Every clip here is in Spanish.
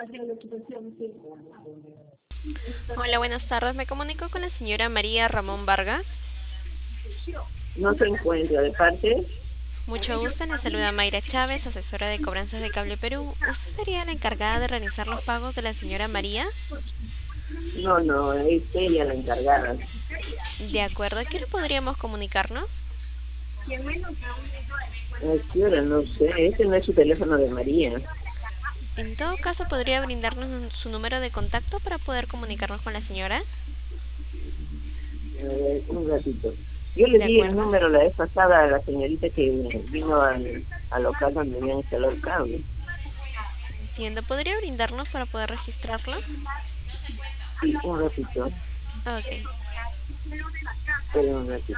Hola, buenas tardes. Me comunico con la señora María Ramón Vargas. No se encuentra de parte. Mucho gusto. Le saluda Mayra Chávez, asesora de cobranzas de Cable Perú. ¿Usted sería la encargada de realizar los pagos de la señora María? No, no, es ella la encargada. De acuerdo. ¿A qué hora podríamos comunicarnos? ¿A qué hora? No sé, este no es su teléfono de María. En todo caso, ¿podría brindarnos su número de contacto para poder comunicarnos con la señora? A ver, un ratito. Yo le De di el acuerdo. número la vez pasada a la señorita que vino al local donde habían instalado el cable. Entiendo. ¿Podría brindarnos para poder registrarlo? Sí, un ratito. Ok. Espera un ratito.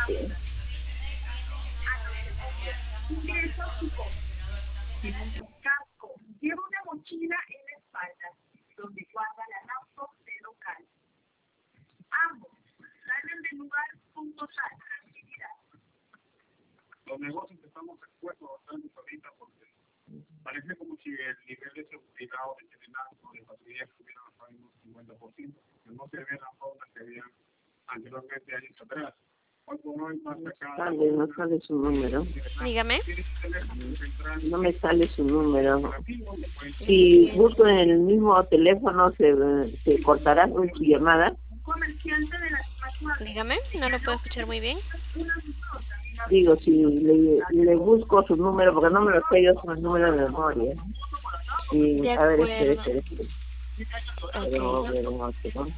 Los negocios estamos expuestos bastante ahorita porque parece como si el nivel de seguridad o de serenazgo de patrulla estuviera bajado en un 50%, que no se ve la forma que había anteriormente años atrás. Hoy por hoy más acá, No sale su número. Dígame. No me sale su número. Si Entiendo. busco en el mismo teléfono, se cortará con su llamada. Dígame. No lo puedo escuchar muy bien. Digo, si le busco su número, porque no me lo sé yo con el número de memoria. Y, De a ver, acuerdo. espere. Ok. Pero no sé, ¿no?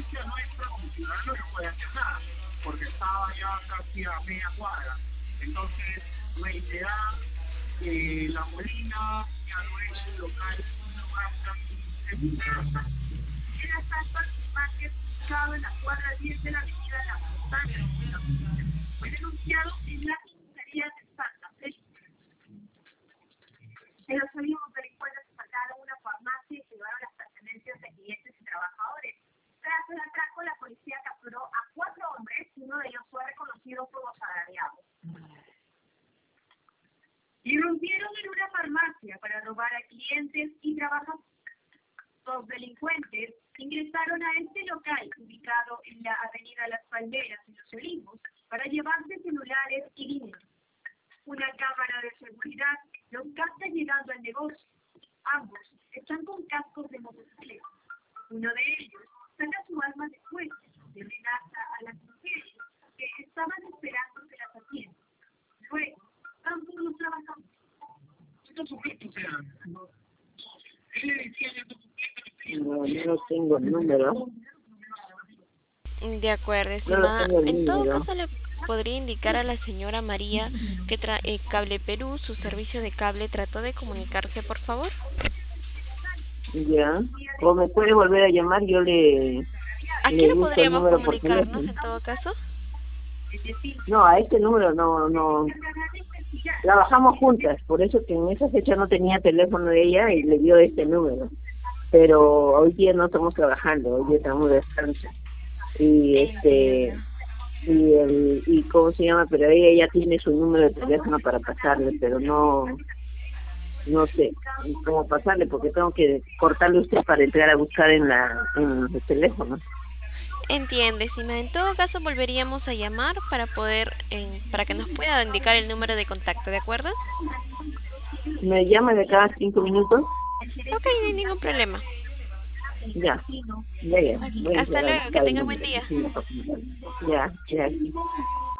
porque estaba ya casi a media cuadra. Entonces, la idea de la Molina ya no es un local, un lugar tan No, no tengo el número. De acuerdo, No lo estimada. tengo el En todo número. caso, le podría indicar a la señora María que Cable Perú, su servicio de cable, trató de comunicarse, por favor. Ya. O me puede volver a llamar, yo ¿A qué le hora busco el podríamos número por comunicarnos, teléfono. en todo caso? No, a este número no. Trabajamos juntas, por eso que en esa fecha no tenía teléfono de ella y le dio este número. Pero hoy día no estamos trabajando, hoy día estamos de descanso. Y Entiendo. y cómo se llama, pero ella ya tiene su número de teléfono para pasarle, pero no sé cómo pasarle porque tengo que cortarle usted para entrar a buscar en el teléfono. Entiende, estimada. En todo caso, volveríamos a llamar para para que nos pueda indicar el número de contacto, ¿de acuerdo? Me llama de cada 5 minutos. Ok, no hay ningún problema. Ya, ya, Ok, voy a hasta entrar a luego, que buscar el tenga buen número. día. Ya.